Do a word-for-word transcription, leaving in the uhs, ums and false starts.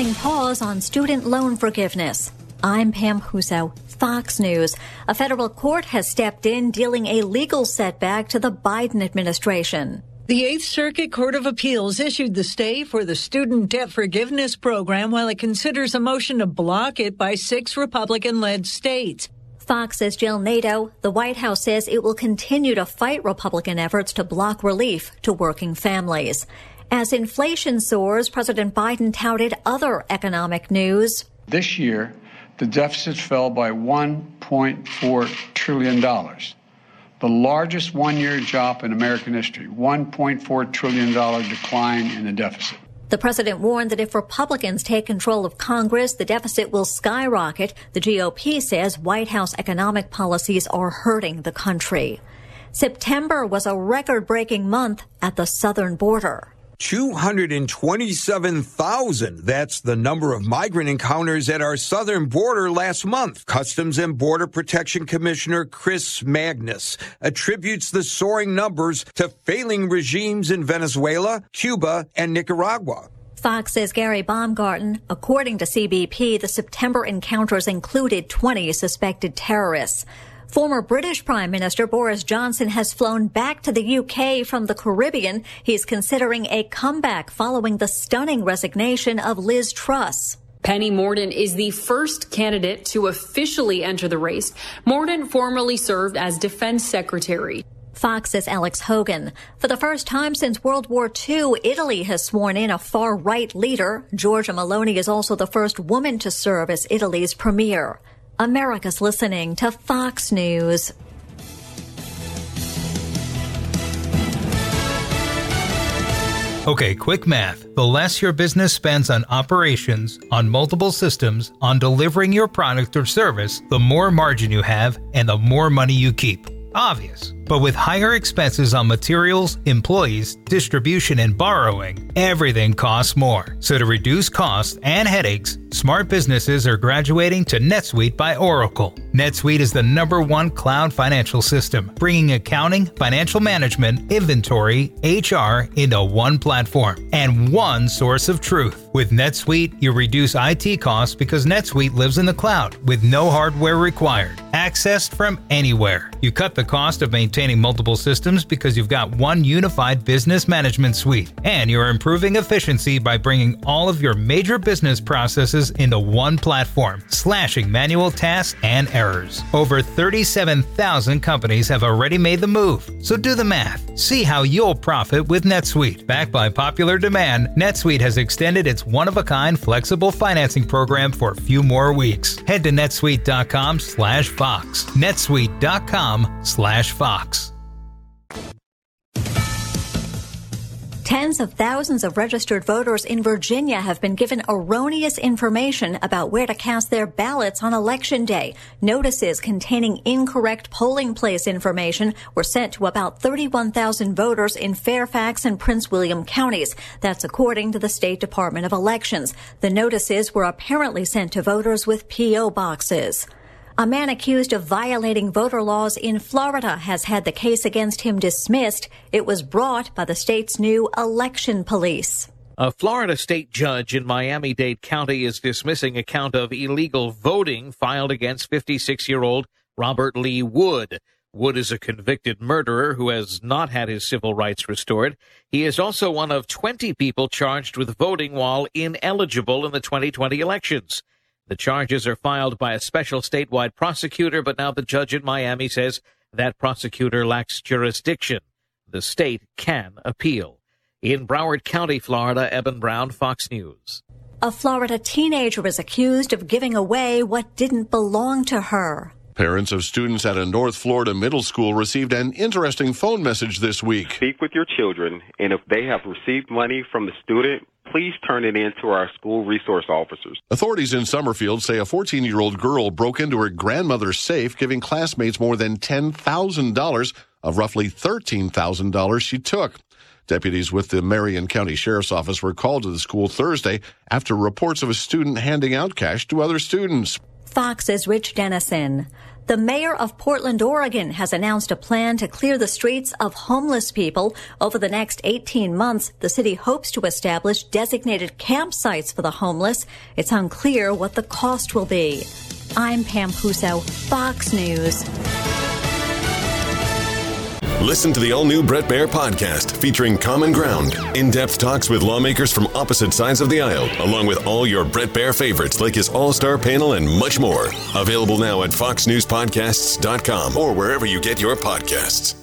pressing pause on student loan forgiveness. I'm Pam Huso, Fox News. A federal court has stepped in, dealing a legal setback to the Biden administration. The Eighth Circuit Court of Appeals issued the stay for the student debt forgiveness program while it considers a motion to block it by six Republican-led states. Fox's Jill Nato. The White House says it will continue to fight Republican efforts to block relief to working families. As inflation soars, President Biden touted other economic news. This year, the deficit fell by one point four trillion dollars, the largest one-year drop in American history, one point four trillion dollars decline in the deficit. The president warned that if Republicans take control of Congress, the deficit will skyrocket. The G O P says White House economic policies are hurting the country. September was a record-breaking month at the southern border. two hundred twenty-seven thousand. That's the number of migrant encounters at our southern border last month. Customs and Border Protection Commissioner Chris Magnus attributes the soaring numbers to failing regimes in Venezuela, Cuba, and Nicaragua. Fox says Gary Baumgarten. According to C B P, the September encounters included twenty suspected terrorists. Former British Prime Minister Boris Johnson has flown back to the U K from the Caribbean. He's considering a comeback following the stunning resignation of Liz Truss. Penny Mordaunt is the first candidate to officially enter the race. Mordaunt formerly served as Defense Secretary. Fox's Alex Hogan. For the first time since World War Two, Italy has sworn in a far-right leader. Giorgia Meloni is also the first woman to serve as Italy's premier. America's listening to Fox News. Okay, quick math. The less your business spends on operations, on multiple systems, on delivering your product or service, the more margin you have and the more money you keep. Obvious. But with higher expenses on materials, employees, distribution, and borrowing, everything costs more. So to reduce costs and headaches, smart businesses are graduating to NetSuite by Oracle. NetSuite is the number one cloud financial system, bringing accounting, financial management, inventory, H R into one platform and one source of truth. With NetSuite, you reduce I T costs because NetSuite lives in the cloud with no hardware required, accessed from anywhere. You cut the cost of maintaining multiple systems because you've got one unified business management suite, and you're improving efficiency by bringing all of your major business processes into one platform, slashing manual tasks and errors. Over thirty-seven thousand companies have already made the move, so do the math. See how you'll profit with NetSuite. Backed by popular demand, NetSuite has extended its one-of-a-kind flexible financing program for a few more weeks. Head to netsuite.com slash Fox. netsuite.com slash Fox. Tens of thousands of registered voters in Virginia have been given erroneous information about where to cast their ballots on Election Day. Notices containing incorrect polling place information were sent to about thirty-one thousand voters in Fairfax and Prince William counties. That's according to the State Department of Elections. The notices were apparently sent to voters with P O boxes. A man accused of violating voter laws in Florida has had the case against him dismissed. It was brought by the state's new election police. A Florida state judge in Miami-Dade County is dismissing a count of illegal voting filed against fifty-six-year-old Robert Lee Wood. Wood is a convicted murderer who has not had his civil rights restored. He is also one of twenty people charged with voting while ineligible in the twenty twenty elections. The charges are filed by a special statewide prosecutor, but now the judge in Miami says that prosecutor lacks jurisdiction. The state can appeal. In Broward County, Florida, Eben Brown, Fox News. A Florida teenager is accused of giving away what didn't belong to her. Parents of students at a North Florida middle school received an interesting phone message this week. Speak with your children, and if they have received money from the student, please turn it in to our school resource officers. Authorities in Summerfield say a fourteen-year-old girl broke into her grandmother's safe, giving classmates more than ten thousand dollars of roughly thirteen thousand dollars she took. Deputies with the Marion County Sheriff's Office were called to the school Thursday after reports of a student handing out cash to other students. Fox's Rich Dennison. The mayor of Portland, Oregon, has announced a plan to clear the streets of homeless people. Over the next eighteen months, the city hopes to establish designated campsites for the homeless. It's unclear what the cost will be. I'm Pam Puso, Fox News. Listen to the all-new Bret Baier podcast featuring Common Ground, in-depth talks with lawmakers from opposite sides of the aisle, along with all your Bret Baier favorites like his all-star panel and much more. Available now at fox news podcasts dot com or wherever you get your podcasts.